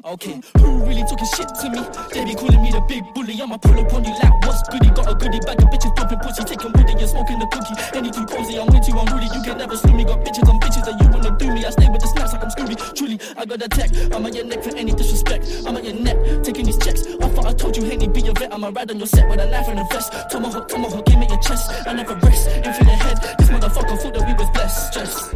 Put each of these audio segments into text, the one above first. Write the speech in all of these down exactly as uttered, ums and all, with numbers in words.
Okay, who really talking shit to me? They be calling me the big bully. I'ma pull up on you like what's goody. Got a goodie bag of bitches dumping pussy, taking woody and smoking the cookie. Any too cozy, I'm way too unruly. You can never screw me. Got bitches on bitches that you wanna do me. I stay with the snaps like I'm Scooby. Truly, I got a tech. I'm at your neck for any disrespect. I'm at your neck, taking these checks. I thought I told you, Henny, be a vet. I'ma ride on your set with a knife and a vest. Tomahawk, tomahawk, give me your chest. I never rest, infinite head. This motherfucker thought that we was blessed. Just.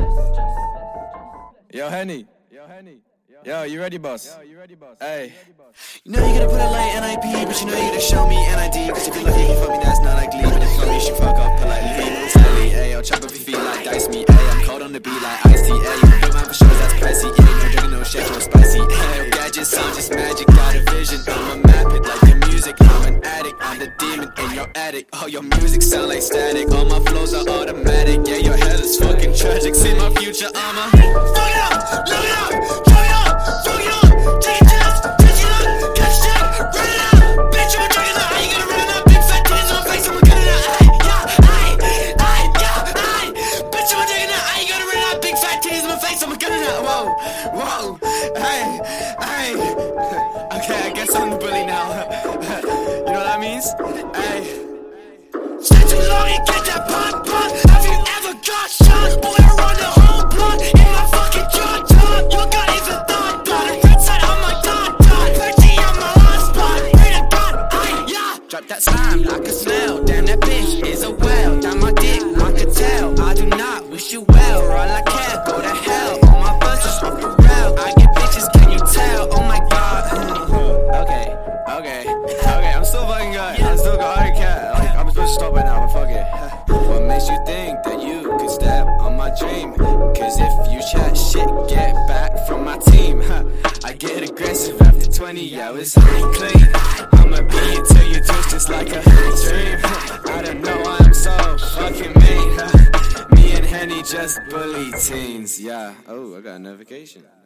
Yo, Henny. Yo, Henny. Yo, you ready, boss? Yo, you ready, boss? Hey. You know you gotta put a light N I P, but you know you gotta show me N I D. Cause if you're lucky, you fuck me, that's not likely. But if you me, you should fuck up politely. Slightly, ayy, I'll chop up your feet like dice me, ayy. I'm cold on the beat like ice tea, ayy. You put mine for sure, that's pricey. Ayy, no drinking, no shake, no spicy. Ayy, gadgets, sound just magic, got a vision. I'ma map it like your music. I'm an addict, I'm the demon in your attic. Oh, your music sound like static. All my flows are automatic. Yeah, your hell is fucking tragic. See my future, I'ma fuck it up, look it up, fuck it up, fuck it up. Take a chance, touch it up, catch it up, run it out. Bitch, I'm a dragon out. How you gonna run it out? Big fat titties on my face, I'm gonna out. Ay, yeah, ay, ay, yeah, ay. Bitch, I'm a dragon out. How you gonna run it out? Big fat titties on my face, I'm gonna out. Whoa, whoa, hey, hey. Okay, I guess I'm the bully now. You know what that means? Hey. Stay too long and get that pop, pop. Have you ever got shot? Boy, I run the whole block in my fucking jaw, jaw. You got even thought, thought. Red side on my dot, dot. Thirty on my hotspot. Pray to God, I, yeah. Drop that slime like a snail. Damn, that bitch is a whale. Down my dick like a tail. I do not wish you well. All I care, go to hell. All my verses off the rail. I get bitches, can you tell? Oh my God. Okay, okay, okay. I'm still fucking good. I'm still good. I don't care. Like, I'm supposed to stop right now, but fuck it. What makes you think that you could step on my dream? Cause if you chat shit, get back from my team. I get aggressive after twenty hours clean. I'ma be until you twist just like a dream. I don't know why I'm so fucking mean. Me and Henny just bully teens. Yeah. Oh, I got a notification.